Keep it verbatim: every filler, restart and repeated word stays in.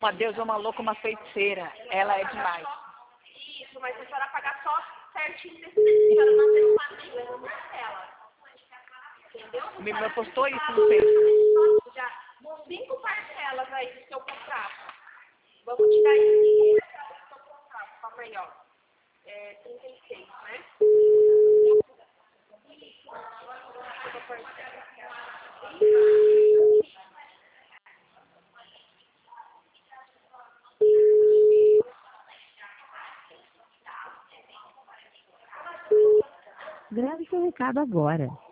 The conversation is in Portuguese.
Uma deusa, uma louca, uma feiticeira. Ela é demais. Isso, mas a senhora pagar só certinho desse mês. A senhora não tem uma nenhuma parcela. Entendeu? Me me postou isso no Face. Já cinco parcelas aí do seu contrato. Vamos tirar isso do seu contrato. Calma aí, ó. É trinta e seis, né? Grave seu recado agora.